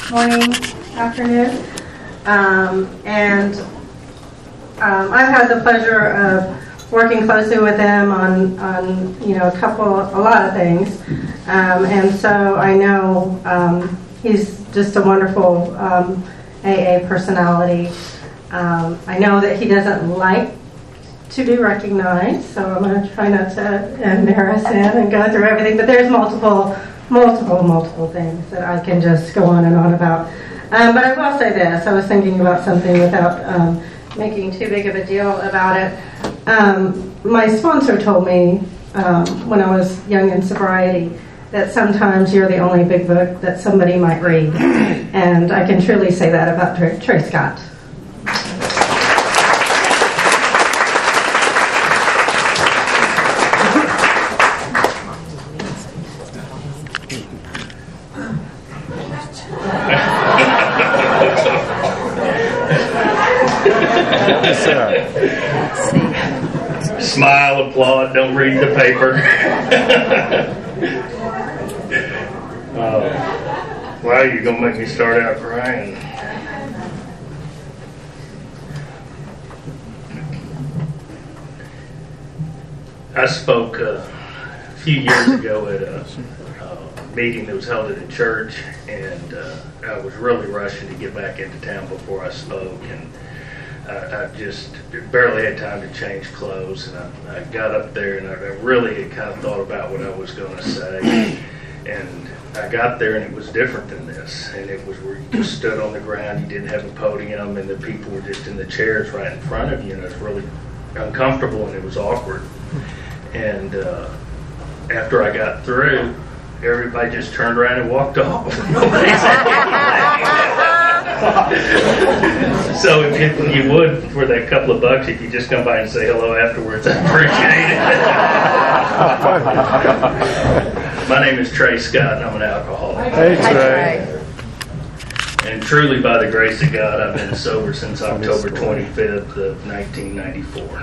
morning, afternoon. I've had the pleasure of working closely with him on a lot of things. And so I know he's just a wonderful AA personality. I know that he doesn't like to be recognized, so I'm going to try not to embarrass him and go through everything, but there's multiple things that I can just go on and on about. But I will say this, I was thinking about something without making too big of a deal about it. My sponsor told me when I was young in sobriety that sometimes you're the only big book that somebody might read, and I can truly say that about Trey Scott. Smile, applaud, don't read the paper. Wow, you're going to make me start out crying. I spoke a few years ago at a meeting that was held at a church, and I was really rushing to get back into town before I spoke, and I just barely had time to change clothes, and I got up there, and I really had kind of thought about what I was going to say, and I got there, and it was different than this, and it was where you just stood on the ground, you didn't have a podium, and the people were just in the chairs right in front of you, and it was really uncomfortable, and it was awkward, and after I got through, everybody just turned around and walked off. So if you would, for that couple of bucks, if you just come by and say hello afterwards, I appreciate it. My name is Trey Scott, and I'm an alcoholic. Hey, Trey. And truly, by the grace of God, I've been sober since October 25th of 1994.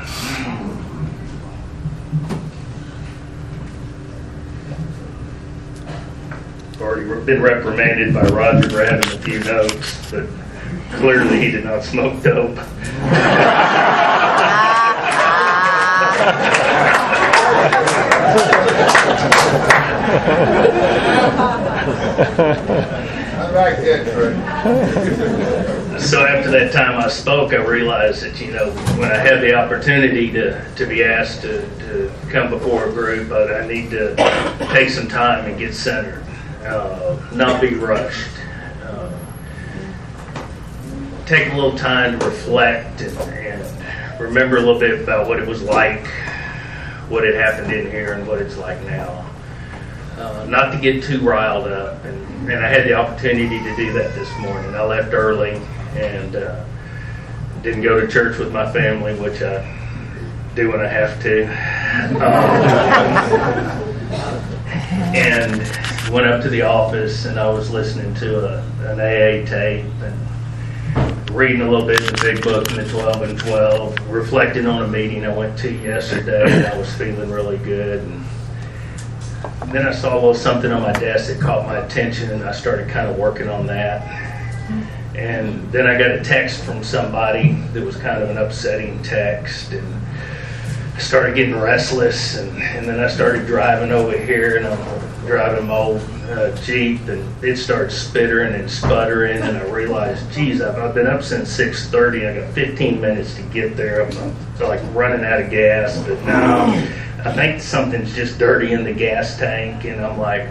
Already been reprimanded by Roger for having a few notes, but clearly he did not smoke dope. I like that, Trey. So after that time I spoke, I realized that, when I had the opportunity to be asked to come before a group, I need to take some time and get centered. Not be rushed. Take a little time to reflect and remember a little bit about what it was like, what had happened in here, and what it's like now. Not to get too riled up, and I had the opportunity to do that this morning. I left early and didn't go to church with my family, which I do when I have to. And went up to the office, and I was listening to an AA tape and reading a little bit in the big book in the 12 and 12, reflecting on a meeting I went to yesterday, and I was feeling really good. And then I saw a little something on my desk that caught my attention, and I started kind of working on that. And then I got a text from somebody that was kind of an upsetting text, and I started getting restless, and then I started driving over here, and I'm driving my old Jeep, and it started spittering and sputtering, and I realized, geez, I've been up since 6:30. I got 15 minutes to get there. I'm like running out of gas, but now I think something's just dirty in the gas tank, and I'm like,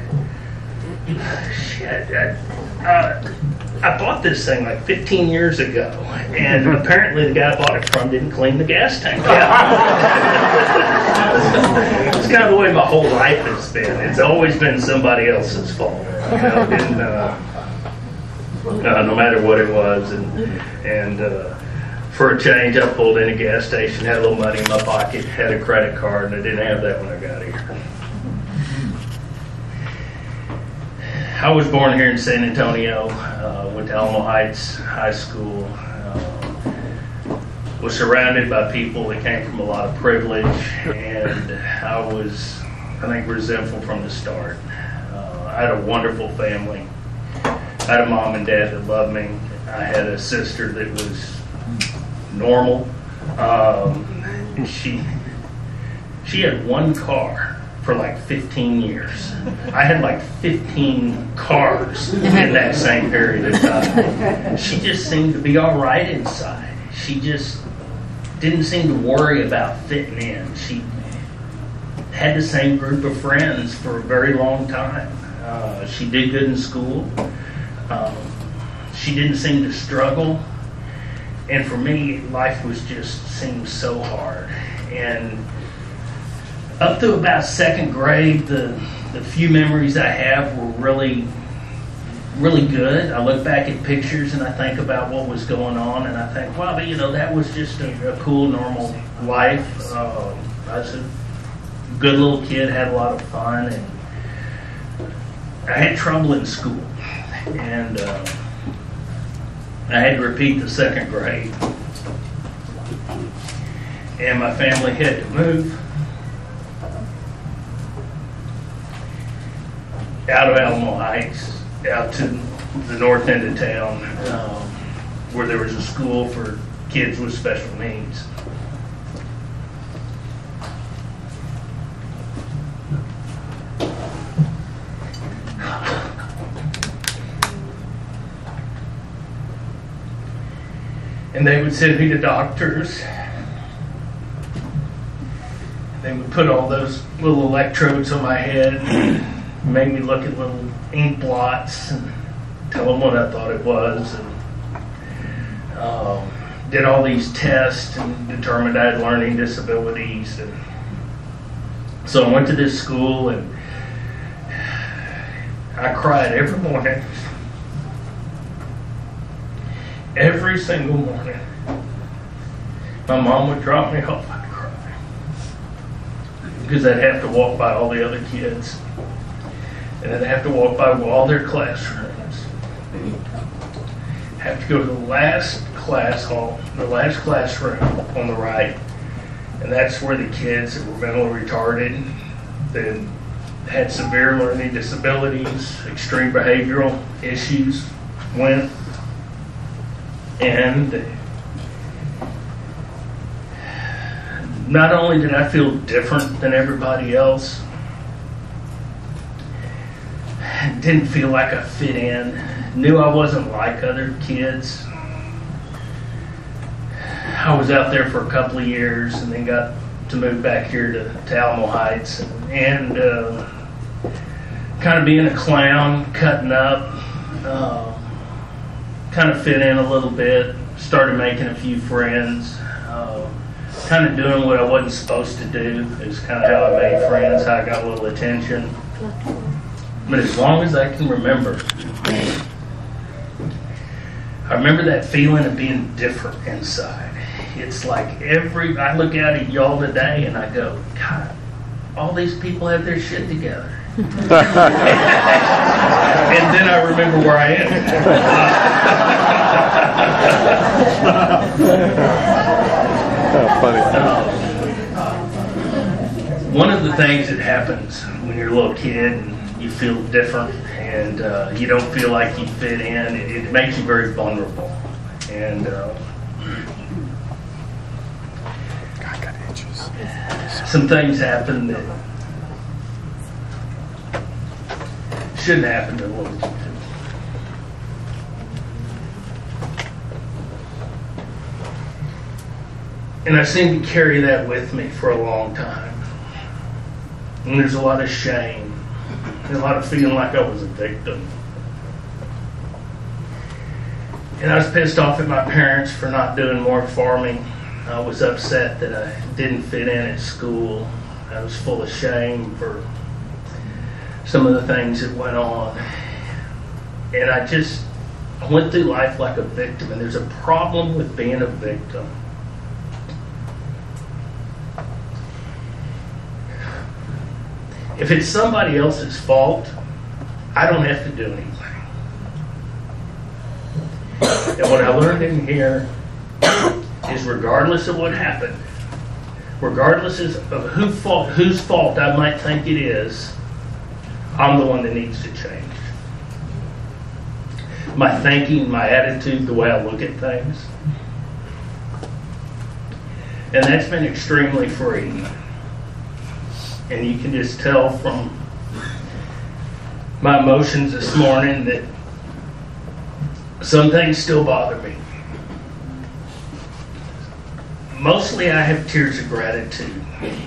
shit, I bought this thing like 15 years ago, and apparently the guy I bought it from didn't clean the gas tank out. It's kind of the way my whole life has been. It's always been somebody else's fault, no matter what it was. And for a change, I pulled in a gas station, had a little money in my pocket, had a credit card, and I didn't have that when I got here. I was born here in San Antonio, went to Alamo Heights High School, was surrounded by people that came from a lot of privilege, and I was, I think, resentful from the start. I had a wonderful family, I had a mom and dad that loved me. I had a sister that was normal. She had one car for like 15 years. I had like 15 cars in that same period of time. She just seemed to be all right inside. She just didn't seem to worry about fitting in. She had the same group of friends for a very long time. She did good in school. She didn't seem to struggle. And for me, life was just seemed so hard. And up to about second grade, the few memories I have were really, really good. I look back at pictures and I think about what was going on, and I think, wow, but, that was just a cool, normal life. I was a good little kid, had a lot of fun, and I had trouble in school. And I had to repeat the second grade. And my family had to move out of Alamo Heights, out to the north end of town, where there was a school for kids with special needs. And they would send me to doctors. They would put all those little electrodes on my head, and make me look at little ink blots and tell them what I thought it was. And did all these tests and determined I had learning disabilities. And so I went to this school, and I cried every morning. Every single morning. My mom would drop me off, I'd cry. Because I'd have to walk by all the other kids. And I'd have to walk by all their classrooms. Have to go to the last class hall, the last classroom on the right. And that's where the kids that were mentally retarded, that had severe learning disabilities, extreme behavioral issues, went. And not only did I feel different than everybody else, didn't feel like I fit in, knew I wasn't like other kids. I was out there for a couple of years and then got to move back here to Alamo Heights and kind of being a clown, cutting up. Kind of fit in a little bit, started making a few friends, kind of doing what I wasn't supposed to do is kind of how I made friends, how I got a little attention. But as long as I can remember, I remember that feeling of being different inside. It's like I look out at y'all today and I go, God, all these people have their shit together. And then I remember where I am. Funny. One of the things that happens when you're a little kid and you feel different and you don't feel like you fit in, it makes you very vulnerable. And some things happen that shouldn't happen to a little kid. And I seem to carry that with me for a long time. And there's a lot of shame, and a lot of feeling like I was a victim. And I was pissed off at my parents for not doing more for me. I was upset that I didn't fit in at school. I was full of shame for some of the things that went on. And I went through life like a victim, and there's a problem with being a victim. If it's somebody else's fault, I don't have to do anything. And what I learned in here is regardless of what happened, regardless of whose fault I might think it is, I'm the one that needs to change. my thinking, my attitude, the way I look at things. And that's been extremely freeing. And you can just tell from my emotions this morning that some things still bother me. Mostly I have tears of gratitude.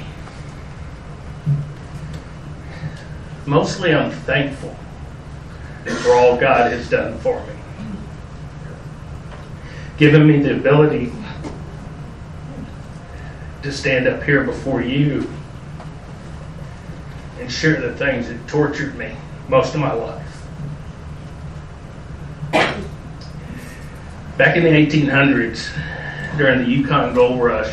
Mostly I'm thankful for all God has done for me. Given me the ability to stand up here before you and share the things that tortured me most of my life. Back in the 1800s, during the Yukon Gold Rush,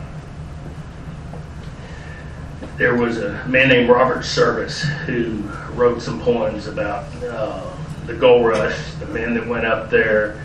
there was a man named Robert Service who wrote some poems about the gold rush, the men that went up there.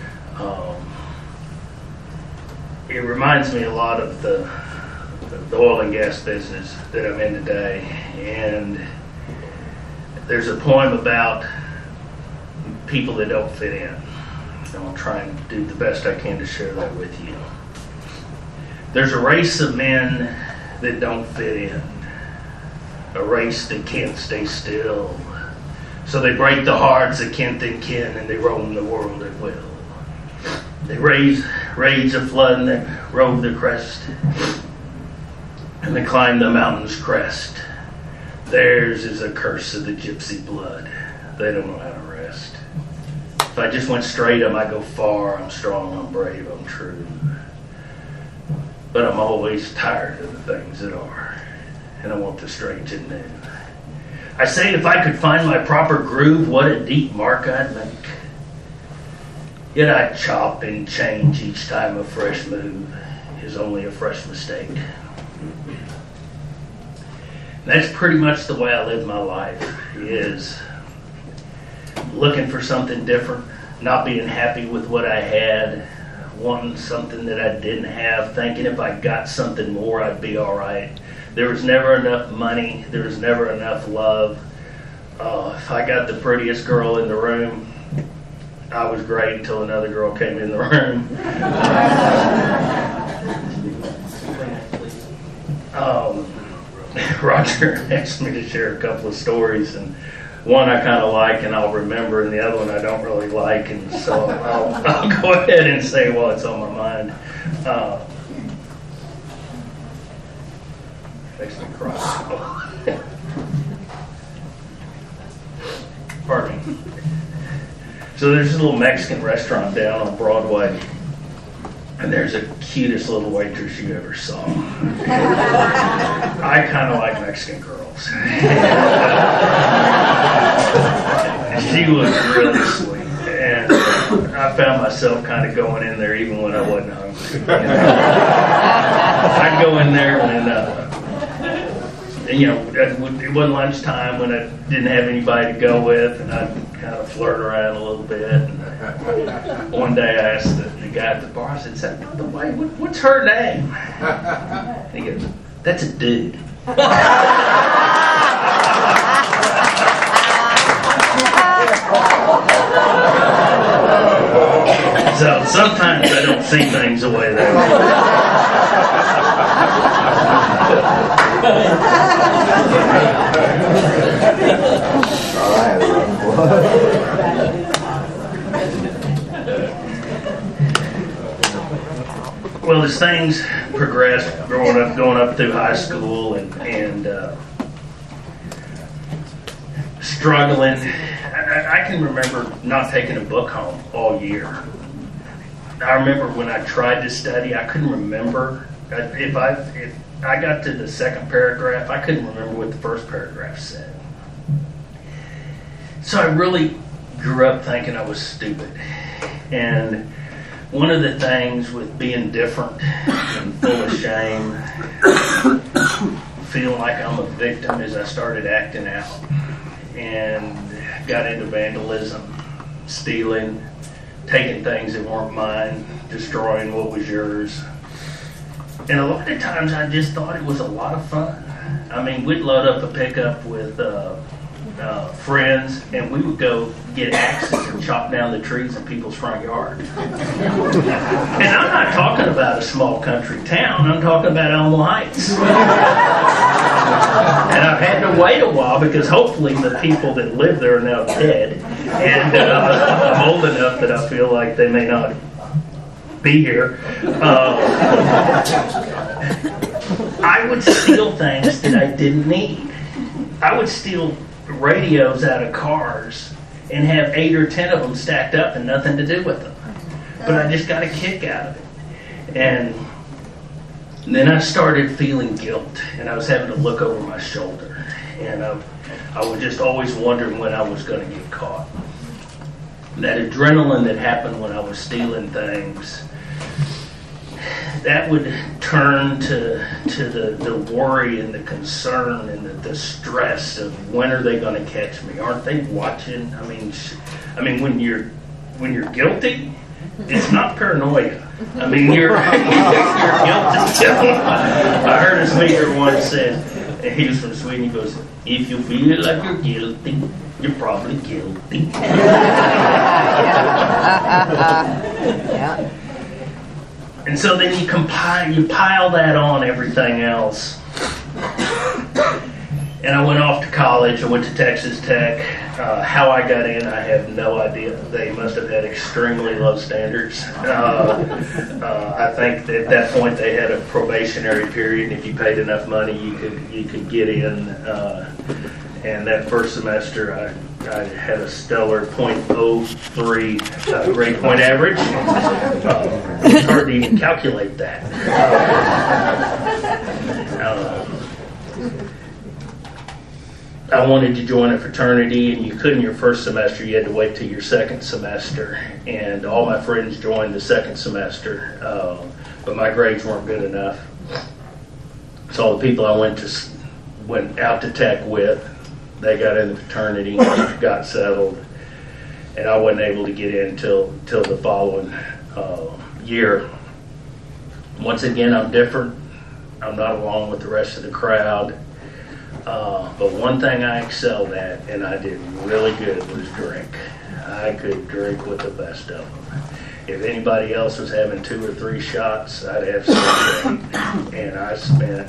It reminds me a lot of the oil and gas business that I'm in today. And there's a poem about people that don't fit in. And I'll try and do the best I can to share that with you. There's a race of men that don't fit in. A race that can't stay still. So they break the hearts of kin and kin, and they roam the world at will. They rage a flood and they rove the crest, and they climb the mountain's crest. Theirs is a curse of the gypsy blood. They don't know how to rest. If I just went straight, I might go far. I'm strong, I'm brave, I'm true. But I'm always tired of the things that are, and I want the strange and new. I say if I could find my proper groove, what a deep mark I'd make. Yet I chop and change each time a fresh move is only a fresh mistake. That's pretty much the way I live my life, is looking for something different, not being happy with what I had, wanting something that I didn't have, thinking if I got something more, I'd be all right. There was never enough money. There was never enough love. If I got the prettiest girl in the room, I was great until another girl came in the room. Roger asked me to share a couple of stories, and one I kind of like and I'll remember, and the other one I don't really like, and so I'll go ahead and say while it's on my mind. Makes me cry. Pardon me. So there's this little Mexican restaurant down on Broadway, and there's the cutest little waitress you ever saw. I kind of like Mexican girls. She was really sweet, and I found myself kind of going in there even when I wasn't hungry. I'd go in there when it wasn't lunchtime, when I didn't have anybody to go with, and I'd kind of flirt around a little bit. And one day I asked the guy at the bar, I said, what's her name? And he goes, that's a dude. So sometimes I don't see things the way they Well, as things progressed, going up through high school and struggling, I can remember not taking a book home all year. I remember when I tried to study, I couldn't remember. If I got to the second paragraph, I couldn't remember what the first paragraph said. So I really grew up thinking I was stupid. And one of the things with being different and full of shame, feeling like I'm a victim, is I started acting out and got into vandalism, stealing, taking things that weren't mine, destroying what was yours. And a lot of times I just thought it was a lot of fun. I mean, we'd load up a pickup with friends, and we would go get axes and chop down the trees in people's front yard. And I'm not talking about a small country town. I'm talking about Elmo Heights. And I've had to wait a while because hopefully the people that live there are now dead. And I'm old enough that I feel like they may not be here. I would steal things that I didn't need. I would steal radios out of cars and have 8 or 10 of them stacked up and nothing to do with them. But I just got a kick out of it. And then I started feeling guilt, and I was having to look over my shoulder. And I was just always wondering when I was going to get caught. That adrenaline that happened when I was stealing things, that would turn to the worry and the concern and the stress of when are they going to catch me? Aren't they watching? I mean, when you're guilty, it's not paranoia. I mean, you're guilty. I heard a speaker once said, and he was from Sweden. He goes, "If you feel like you're guilty, you're probably guilty." Yeah. And so then you pile that on everything else. And I went off to college. I went to Texas Tech. How I got in, I have no idea. They must have had extremely low standards. I think that at that point they had a probationary period, and if you paid enough money, you could get in. And that first semester, I had a stellar .03 grade point average. It's hard to even calculate that. I wanted to join a fraternity, and you couldn't your first semester. You had to wait till your second semester. And all my friends joined the second semester, but my grades weren't good enough. So all the people I went out to Tech with, they got in the fraternity, got settled, and I wasn't able to get in till the following year. Once again, I'm different. I'm not along with the rest of the crowd. But one thing I excelled at, and I did really good, was drink. I could drink with the best of them. If anybody else was having 2 or 3 shots, I'd have 7 or 8. And I spent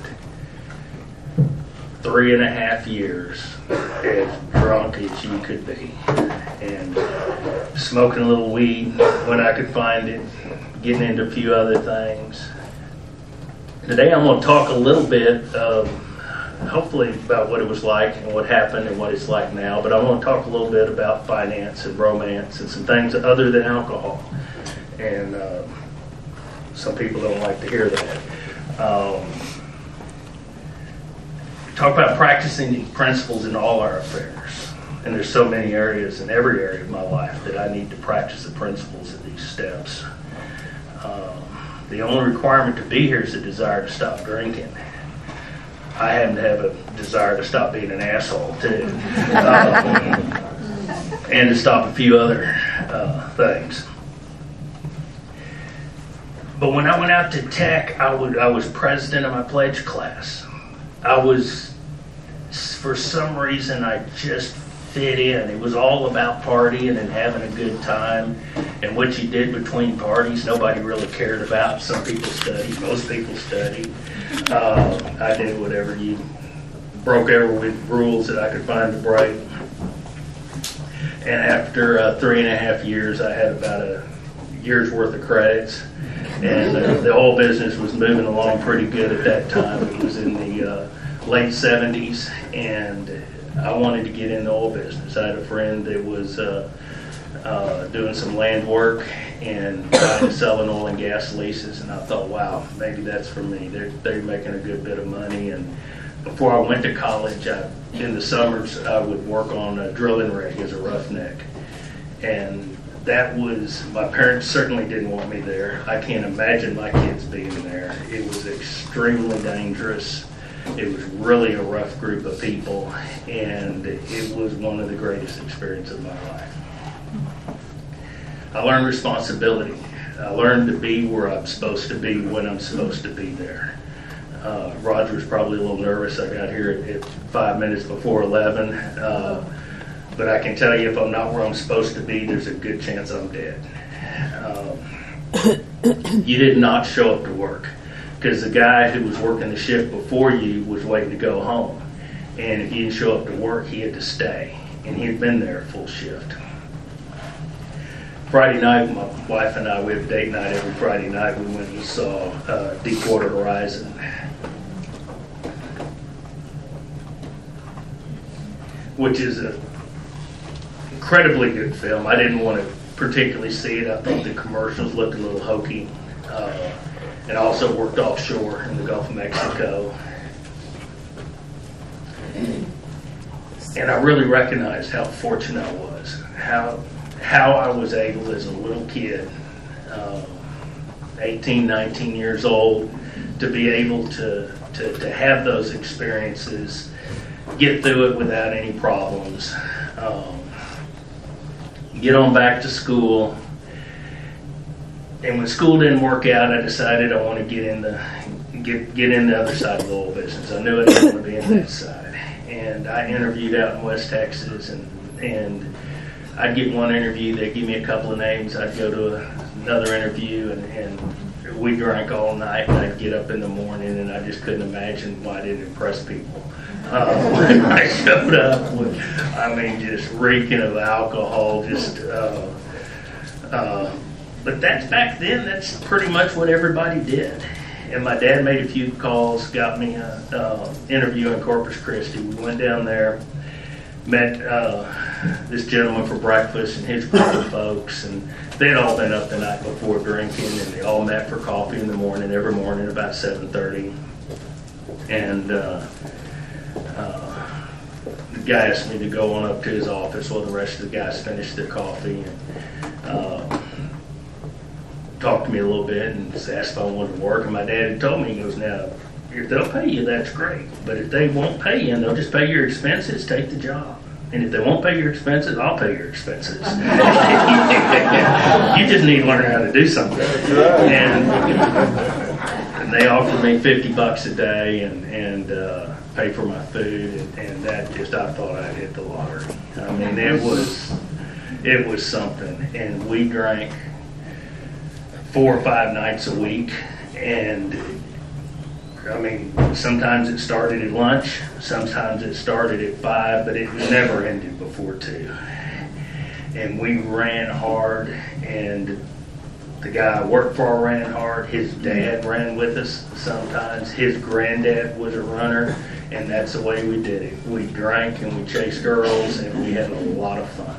3.5 years as drunk as you could be, and smoking a little weed when I could find it, getting into a few other things. Today I'm going to talk a little bit hopefully about what it was like and what happened and what it's like now, but I want to talk a little bit about finance and romance and some things other than alcohol. And some people don't like to hear that. Talk about practicing these principles in all our affairs. And there's so many areas, in every area of my life, that I need to practice the principles of these steps. The only requirement to be here is a desire to stop drinking. I happen to have a desire to stop being an asshole, too. And to stop a few other things. But when I went out to Tech, I was president of my pledge class. For some reason, I just fit in. It was all about partying and having a good time. And what you did between parties, nobody really cared about. Some people studied, most people studied. I did whatever you broke every rules that I could find to break. And after 3.5 years, I had about a year's worth of credits. And the whole business was moving along pretty good at that time. It was in the late 70s, and I wanted to get in the oil business. I had a friend that was doing some land work and buying and selling oil and gas leases, and I thought, wow, maybe that's for me. They're making a good bit of money. And before I went to college, in the summers, I would work on a drilling rig as a roughneck. And that was, my parents certainly didn't want me there. I can't imagine my kids being there. It was extremely dangerous. It was really a rough group of people, and it was one of the greatest experiences of my life. I learned responsibility. I learned to be where I'm supposed to be when I'm supposed to be there. Roger was probably a little nervous. I got here at 5 minutes before 11. But I can tell you, if I'm not where I'm supposed to be, there's a good chance I'm dead. You did not show up to work, because the guy who was working the shift before you was waiting to go home. And if you didn't show up to work, he had to stay. And he had been there full shift. Friday night, my wife and I, we have a date night every Friday night. We went and saw Deepwater Horizon. Which is an incredibly good film. I didn't want to particularly see it. I thought the commercials looked a little hokey. And I also worked offshore in the Gulf of Mexico. And I really recognized how fortunate I was, how I was able as a little kid, 18, 19 years old, to be able to have those experiences, get through it without any problems, get on back to school. And when school didn't work out, I decided I want to get in the other side of the oil business. I knew I didn't want to be in that side. And I interviewed out in West Texas, and I'd get one interview, they'd give me a couple of names, I'd go to another interview, and we drank all night, and I'd get up in the morning, and I just couldn't imagine why I didn't impress people. I showed up with, just reeking of alcohol, but that's back then, that's pretty much what everybody did. And my dad made a few calls, got me an interview in Corpus Christi. We went down there, met this gentleman for breakfast and his group of folks, and they'd all been up the night before drinking, and they all met for coffee in the morning, every morning about 7:30. And the guy asked me to go on up to his office while the rest of the guys finished their coffee, and talked to me a little bit and asked if I wanted to work. And my dad had told me, he goes, now, if they'll pay you, that's great. But if they won't pay you and they'll just pay your expenses, take the job. And if they won't pay your expenses, I'll pay your expenses. You just need to learn how to do something. And they offered me $50 a day and pay for my food. And that just, I thought I'd hit the lottery. It was something. And we drank 4 or 5 nights a week, and sometimes it started at lunch, sometimes it started at 5, but it never ended before 2. And we ran hard, and the guy I worked for ran hard. His dad ran with us sometimes. His granddad was a runner, and that's the way we did it. We drank and we chased girls, and we had a lot of fun.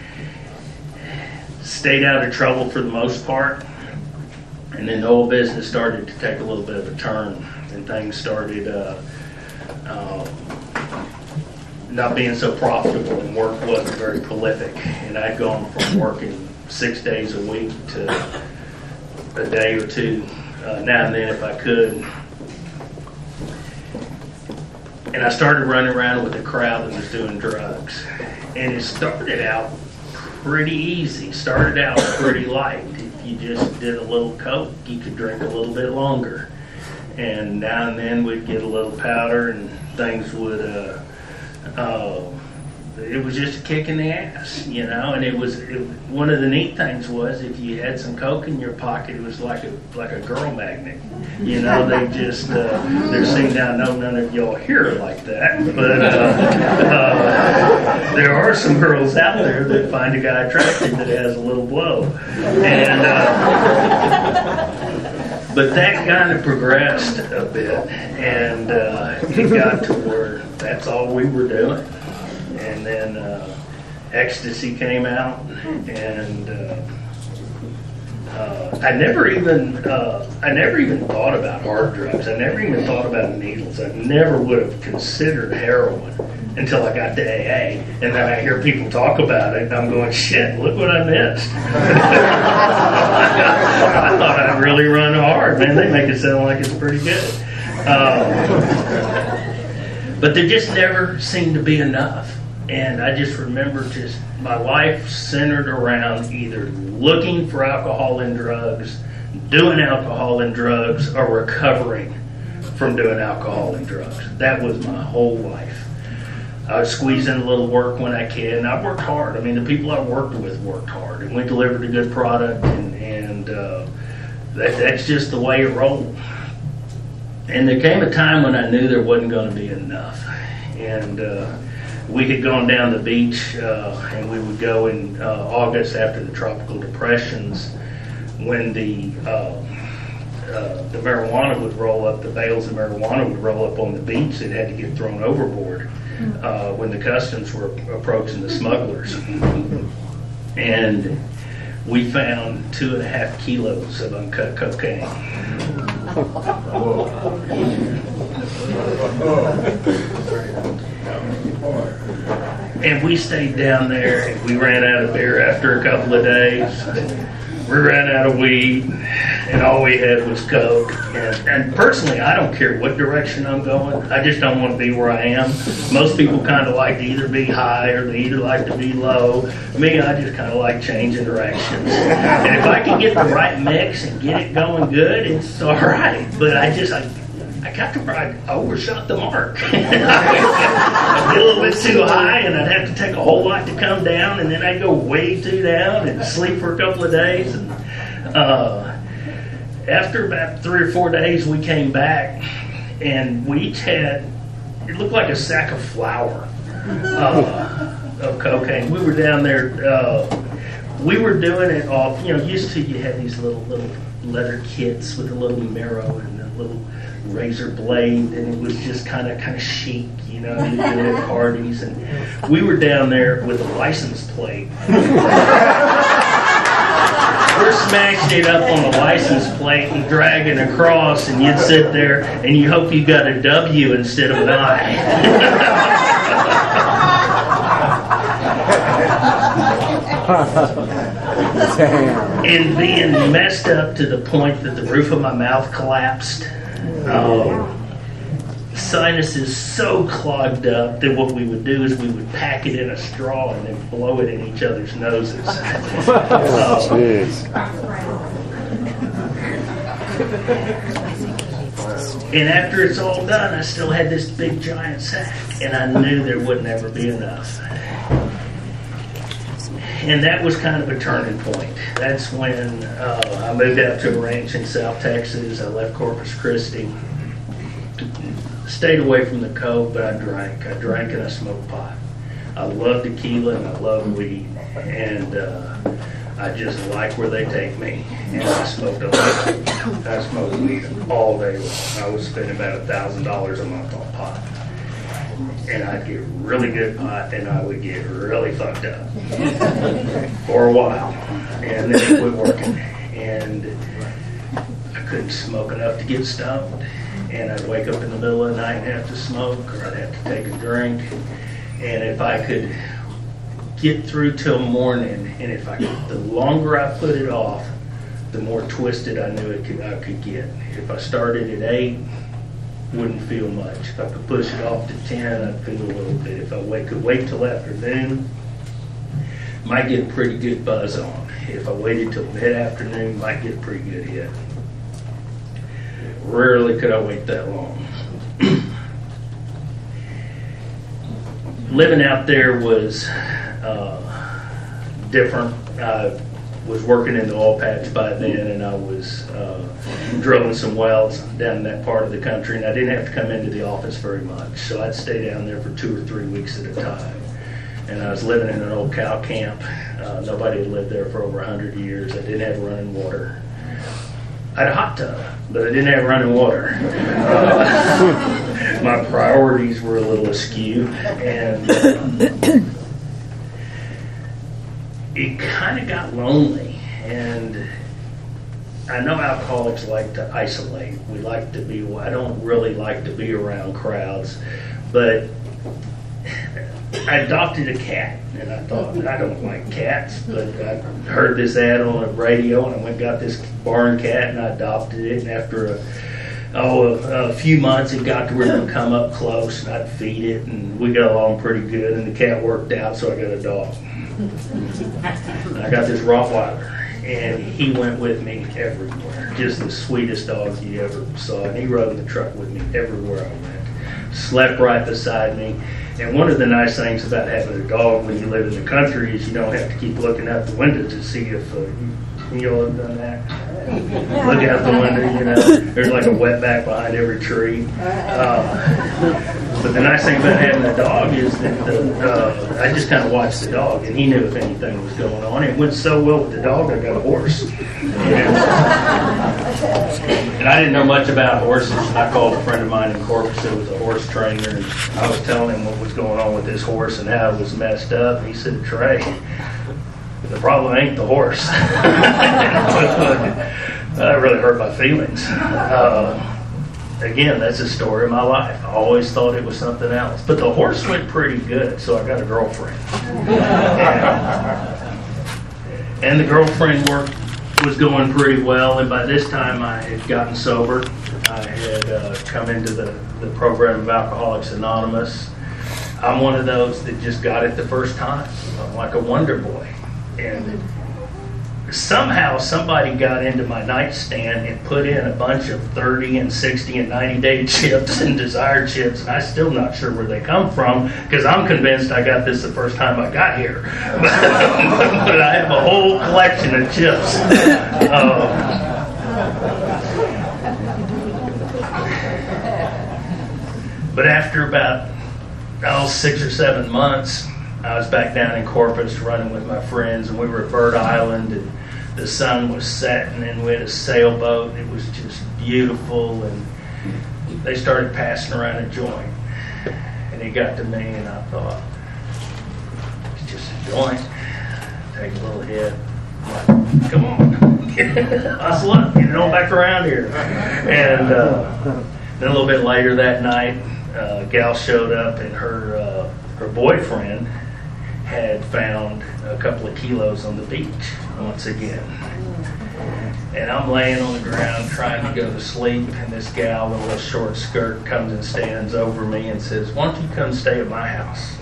Stayed out of trouble for the most part. And then the oil business started to take a little bit of a turn, and things started not being so profitable, and work wasn't very prolific. And I'd gone from working 6 days a week to a day or two now and then if I could. And I started running around with a crowd that was doing drugs. And it started out pretty easy, started out pretty light. You just did a little coke, you could drink a little bit longer. And now and then we'd get a little powder, and things would, it was just a kick in the ass, and one of the neat things was, if you had some coke in your pocket, it was like a girl magnet. They just, they're saying, now, no, none of y'all here are like that, but there are some girls out there that find a guy attractive that has a little blow. And, but that kind of progressed a bit, and it got to where that's all we were doing. And then ecstasy came out, and I never even thought about hard drugs. I never even thought about needles. I never would have considered heroin until I got to AA, and then I hear people talk about it, and I'm going, shit, look what I missed. I thought I'd really run hard. Man, they make it sound like it's pretty good. But there just never seemed to be enough. And I just remember my life centered around either looking for alcohol and drugs, doing alcohol and drugs, or recovering from doing alcohol and drugs. That was my whole life. I would squeeze in a little work when I can. And I worked hard. I mean, the people I worked with worked hard, and we delivered a good product, and that's just the way it rolled. And there came a time when I knew there wasn't going to be enough. And we had gone down the beach, and we would go in August after the tropical depressions, when the marijuana would roll up, the bales of marijuana would roll up on the beach. It had to get thrown overboard when the customs were approaching the smugglers. And we found 2.5 kilos of uncut cocaine. And we stayed down there, and we ran out of beer after a couple of days. We ran out of weed, and all we had was coke. And personally, I don't care what direction I'm going. I just don't want to be where I am. Most people kind of like to either be high or they either like to be low. Me, I just kind of like changing directions. And if I can get the right mix and get it going good, it's all right. But I overshot the mark. I did a little bit too high, and I'd have to take a whole lot to come down, and then I'd go way too down and sleep for a couple of days. And after about 3 or 4 days, we came back, and we each had, it looked like a sack of flour of cocaine. We were down there. We were doing it off. Used to you had these little leather kits with a little marrow and a little razor blade, and it was just kind of chic, you do it at parties. And we were down there with a license plate. We're smashing it up on the license plate and dragging across, and you'd sit there and you hope you got a W instead of an I. And being messed up to the point that the roof of my mouth collapsed. Sinuses so clogged up that what we would do is we would pack it in a straw and then blow it in each other's noses. And after it's all done, I still had this big giant sack, and I knew there would never be enough. And that was kind of a turning point. That's when I moved out to a ranch in South Texas. I left Corpus Christi. Stayed away from the coke, but I drank. And I smoked pot. I love tequila and I love weed. And I just like where they take me. And I smoked weed all day long. I was spending about $1,000 a month on pot. And I'd get really good pot, and I would get really fucked up for a while, and then it quit working. And I couldn't smoke enough to get stoned, and I'd wake up in the middle of the night and have to smoke, or I'd have to take a drink. And if I could get through till morning, and the longer I put it off, the more twisted I knew I could get. If I started at 8. Wouldn't feel much. If I could push it off to 10, I'd feel a little bit. If I could wait till afternoon, might get a pretty good buzz on. If I waited till mid-afternoon, might get a pretty good hit. Rarely could I wait that long. Living out there was different. I was working in the oil patch by then, and I was drilling some wells down in that part of the country, and I didn't have to come into the office very much, so I'd stay down there for 2 or 3 weeks at a time. And I was living in an old cow camp. Nobody had lived there for over 100 years. I didn't have running water. I had a hot tub, but I didn't have running water. My priorities were a little askew, and it kind of got lonely. And I know alcoholics like to isolate. I don't really like to be around crowds, but I adopted a cat, and I thought, I don't like cats, but I heard this ad on the radio, and I went and got this barn cat, and I adopted it, and after a few months, it got to where it would come up close, and I'd feed it, and we got along pretty good, and the cat worked out, so I got a dog. I got this Rottweiler, and he went with me everywhere. Just the sweetest dog you ever saw, and he rode in the truck with me everywhere I went. Slept right beside me. And one of the nice things about having a dog when you live in the country is you don't have to keep looking out the window to see if you all have done that. Look out the window, there's like a wetback behind every tree. But the nice thing about having a dog is that I just kind of watched the dog, and he knew if anything was going on. It went so well with the dog, I got a horse. And I didn't know much about horses. I called a friend of mine in Corpus who was a horse trainer, and I was telling him what was going on with this horse and how it was messed up. And he said, Trey, the problem ain't the horse. That really hurt my feelings. Again, that's a story of my life. I always thought it was something else. But the horse went pretty good, so I got a girlfriend. And the girlfriend work was going pretty well, and by this time I had gotten sober. I had come into the program of Alcoholics Anonymous. I'm one of those that just got it the first time. I'm like a wonder boy. And somehow somebody got into my nightstand and put in a bunch of 30 and 60 and 90-day chips and desired chips, and I'm still not sure where they come from because I'm convinced I got this the first time I got here. But I have a whole collection of chips. But after about 6 or 7 months, I was back down in Corpus running with my friends, and we were at Bird Island, and the sun was setting, and we had a sailboat. It was just beautiful, and they started passing around a joint, and it got to me, and I thought, it's just a joint. Take a little hit. I'm like, come on, hustle up, get it on back around here. And then a little bit later that night, a gal showed up, and her boyfriend had found a couple of kilos on the beach once again. And I'm laying on the ground trying to go to sleep, and this gal in a little short skirt comes and stands over me and says, why don't you come stay at my house?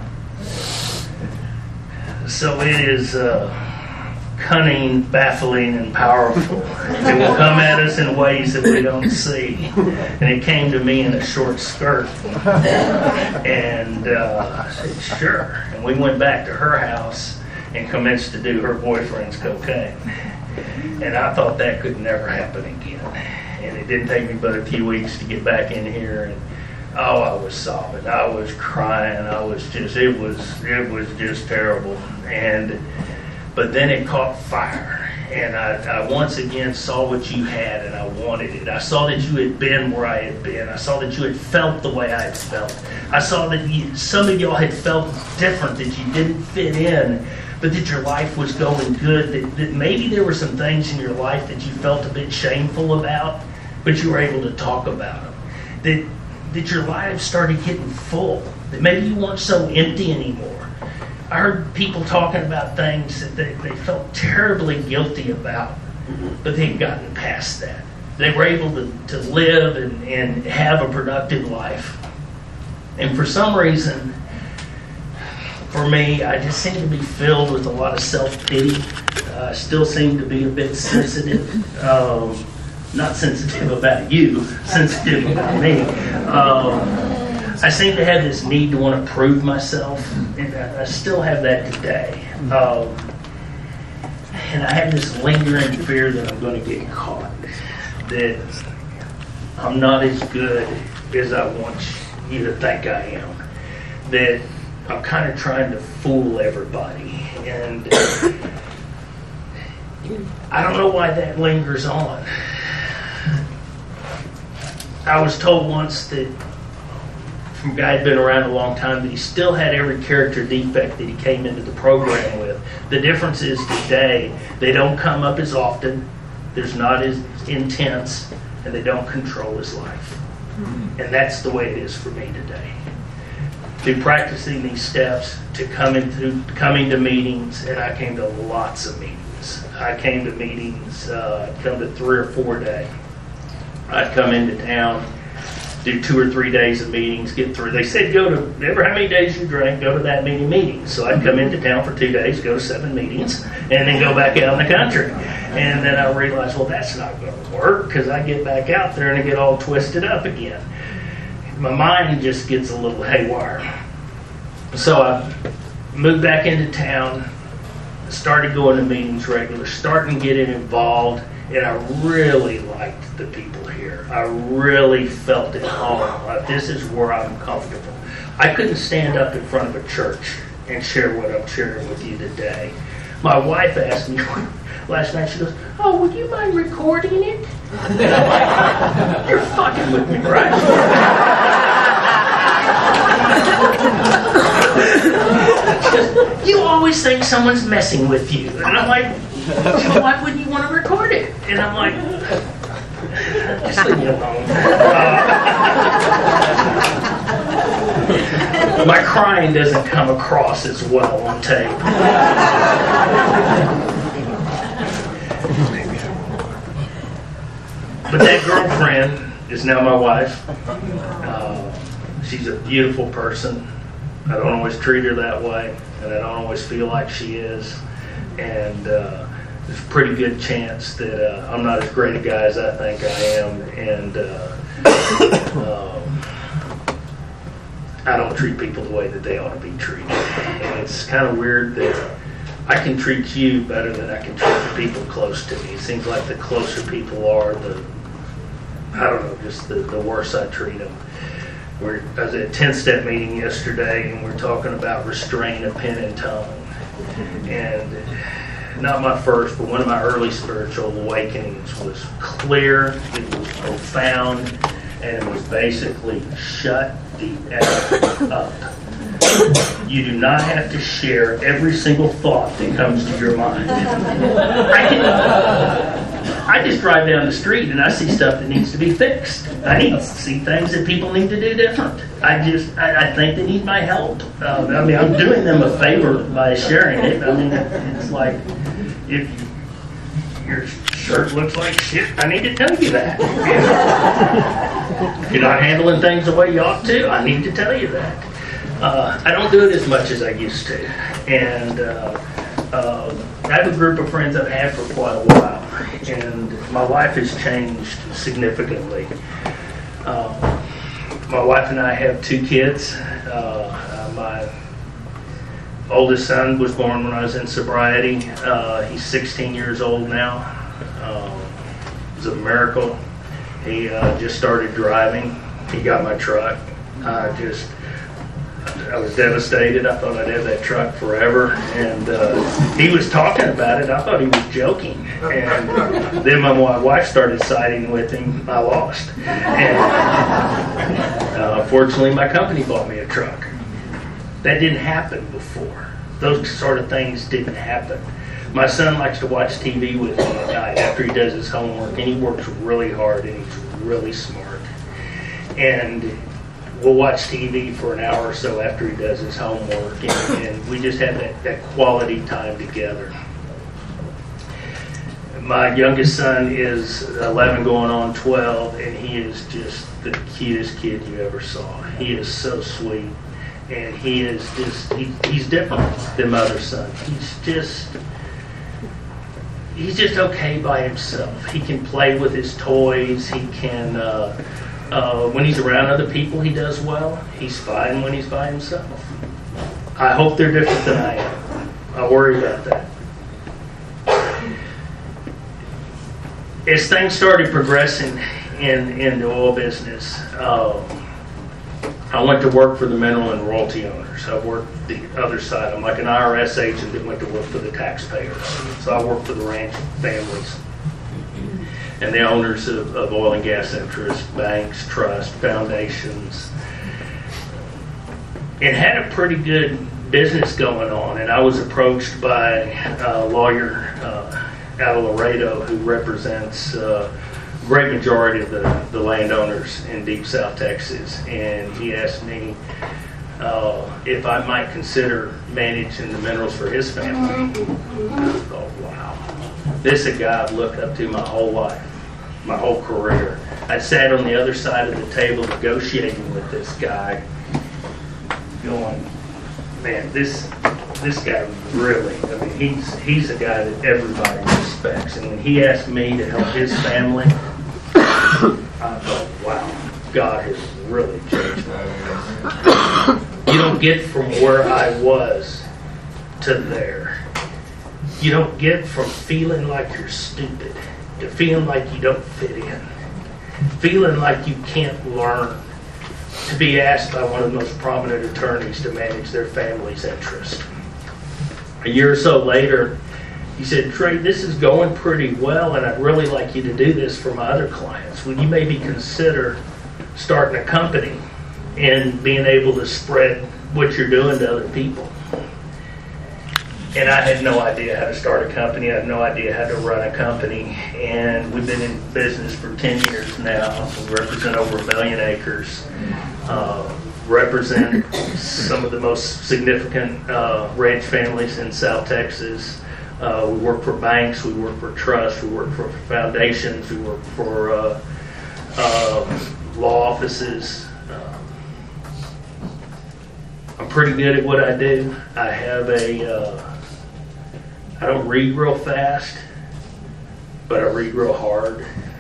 So it is cunning, baffling, and powerful. It will come at us in ways that we don't see. And it came to me in a short skirt. And I said, sure. And we went back to her house and commenced to do her boyfriend's cocaine. And I thought that could never happen again. And it didn't take me but a few weeks to get back in here. And I was sobbing. I was crying. It was just terrible. But then it caught fire, and I once again saw what you had, and I wanted it. I saw that you had been where I had been. I saw that you had felt the way I had felt. I saw that some of y'all had felt different, that you didn't fit in, but that your life was going good, that maybe there were some things in your life that you felt a bit shameful about, but you were able to talk about them. That your life started getting full, that maybe you weren't so empty anymore. I heard people talking about things that they felt terribly guilty about, but they'd gotten past that. They were able to live and have a productive life. And for some reason, for me, I just seem to be filled with a lot of self-pity. I still seem to be a bit sensitive. Not sensitive about you, sensitive about me. I seem to have this need to want to prove myself, and I still have that today. And I have this lingering fear that I'm going to get caught, that I'm not as good as I want you to think I am, that I'm kind of trying to fool everybody, and I don't know why that lingers on. I was told once that from a guy who'd been around a long time that he still had every character defect that he came into the program with. The difference is today, they don't come up as often, there's not as intense, and they don't control his life. And that's the way it is for me today. Through practicing these steps, to coming to meetings, and I came to lots of meetings. I came to meetings, I'd come to 3 or 4 a day. I'd come into town, do 2 or 3 days of meetings, get through. They said go to, ever how many days you drink, go to that many meetings. So I'd come into town for 2 days, go to 7 meetings, and then go back out in the country. And then I realized, well, that's not going to work, because I get back out there and I get all twisted up again. My mind just gets a little haywire. So I moved back into town, started going to meetings regular, starting getting involved, and I really liked the people here. I really felt at home. This is where I'm comfortable. I couldn't stand up in front of a church and share what I'm sharing with you today. My wife asked me last night, she goes, "Oh, would you mind recording it?" And I'm like, "You're fucking with me, right?" She goes, "You always think someone's messing with you." And I'm like, "Well, why wouldn't you want to record it?" And I'm like, "Just leave me alone." My crying doesn't come across as well on tape. But that girlfriend is now my wife. She's a beautiful person. I don't always treat her that way, and I don't always feel like she is. And there's a pretty good chance that I'm not as great a guy as I think I am. And I don't treat people the way that they ought to be treated. And it's kind of weird that I can treat you better than I can treat the people close to me. It seems like the closer people are, just the worse I treat them. I was at a 10-step meeting yesterday, and we're talking about restraint of pen and tongue. And not my first, but one of my early spiritual awakenings was clear, it was profound, and it was basically shut the F up. You do not have to share every single thought that comes to your mind. I just drive down the street and I see stuff that needs to be fixed. I need to see things that people need to do different. I think they need my help. I'm doing them a favor by sharing it. It's like, if your shirt looks like shit, I need to tell you that. If you're not handling things the way you ought to, I need to tell you that. I don't do it as much as I used to. And I have a group of friends I've had for quite a while. And my life has changed significantly. My wife and I have 2 kids. My oldest son was born when I was in sobriety. He's 16 years old now. It was a miracle. He just started driving. He got my truck. I was devastated. I thought I'd have that truck forever. And he was talking about it. I thought he was joking. And then my wife started siding with him. I lost. And fortunately, my company bought me a truck. That didn't happen before. Those sort of things didn't happen. My son likes to watch TV with me at night after he does his homework, and he works really hard, and he's really smart. And we'll watch TV for an hour or so after he does his homework, and we just have that quality time together. My youngest son is 11 going on 12, and he is just the cutest kid you ever saw. He is so sweet, and he is he's different than my other son. He's just okay by himself. He can play with his toys. He can, when he's around other people, he does well. He's fine when he's by himself. I hope they're different than I am. I worry about that. As things started progressing in the oil business, I went to work for the mineral and royalty owners. I worked the other side. I'm like an IRS agent that went to work for the taxpayers. So I worked for the ranch families and the owners of oil and gas interests, banks, trusts, foundations. It had a pretty good business going on, and I was approached by a lawyer out of Laredo who represents great majority of the landowners in Deep South Texas, and he asked me if I might consider managing the minerals for his family. I thought, wow, this is a guy I've looked up to my whole life, my whole career. I sat on the other side of the table negotiating with this guy, going, man, this guy really, he's a guy that everybody respects. And when he asked me to help his family, I thought, wow, God has really changed my life. You don't get from where I was to there. You don't get from feeling like you're stupid to feeling like you don't fit in. Feeling like you can't learn to be asked by one of the most prominent attorneys to manage their family's interest. A year or so later, he said, "Trey, this is going pretty well, and I'd really like you to do this for my other clients. Would you maybe consider starting a company and being able to spread what you're doing to other people?" And I had no idea how to start a company. I had no idea how to run a company. And we've been in business for 10 years now. We represent over 1 million acres. Represent some of the most significant ranch families in South Texas. We work for banks. We work for trusts. We work for foundations. We work for law offices. I'm pretty good at what I do. I have I don't read real fast, but I read real hard.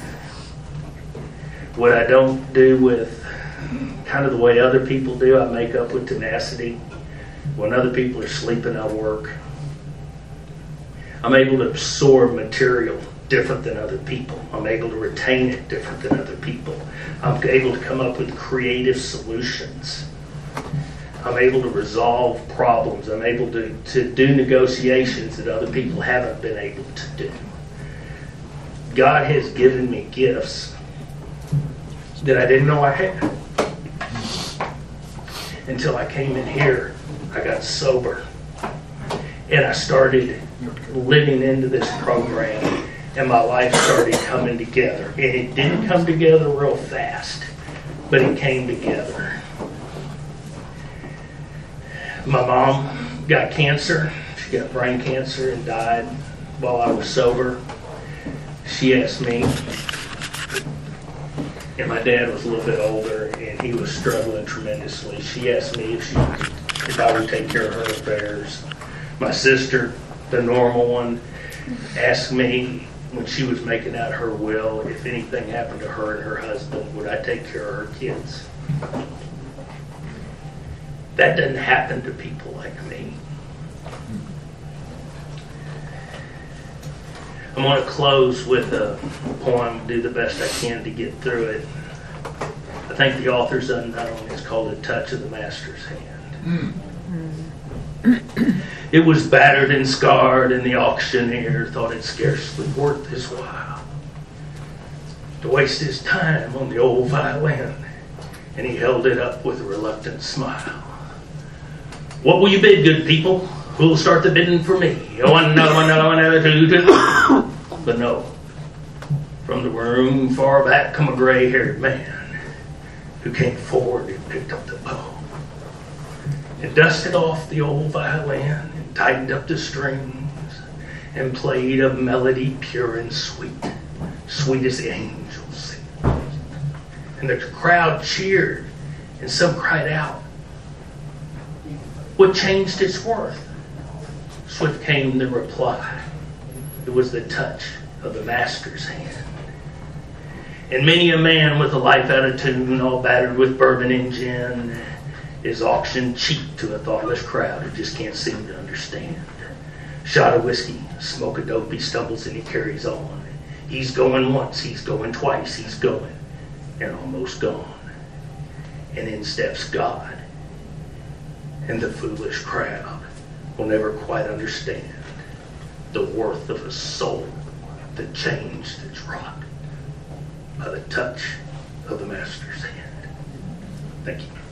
What I don't do with kind of the way other people do, I make up with tenacity. When other people are sleeping, I work. I'm able to absorb material different than other people. I'm able to retain it different than other people. I'm able to come up with creative solutions. I'm able to resolve problems. I'm able to do negotiations that other people haven't been able to do. God has given me gifts that I didn't know I had. Until I came in here, I got sober. And I started living into this program, and my life started coming together. And it didn't come together real fast, but it came together. My mom got cancer. She got brain cancer and died while I was sober. She asked me, and my dad was a little bit older, and he was struggling tremendously. She asked me if I would take care of her affairs. My sister, the normal one, asked me when she was making out her will, if anything happened to her and her husband, would I take care of her kids? That doesn't happen to people like me. I'm going to close with a poem, do the best I can to get through it. I think the author's unknown. It's called A Touch of the Master's Hand. It was battered and scarred, and the auctioneer thought it scarcely worth his while to waste his time on the old violin, and he held it up with a reluctant smile. "What will you bid, good people? Who'll start the bidding for me? One, another, two. But no. From the room far back come a gray-haired man who came forward and picked up the bow and dusted off the old violin and tightened up the strings and played a melody pure and sweet, sweet as the angels sing. And the crowd cheered, and some cried out, 'What changed its worth?' Swift came the reply. It was the touch of the master's hand. And many a man with a life out of tune, all battered with bourbon and gin, is auctioned cheap to a thoughtless crowd who just can't seem to understand. Shot of whiskey, smoke a dope, he stumbles and he carries on. He's going once, he's going twice, he's going and almost gone. And in steps God. And the foolish crowd will never quite understand the worth of a soul, the change that's wrought by the touch of the master's hand. Thank you.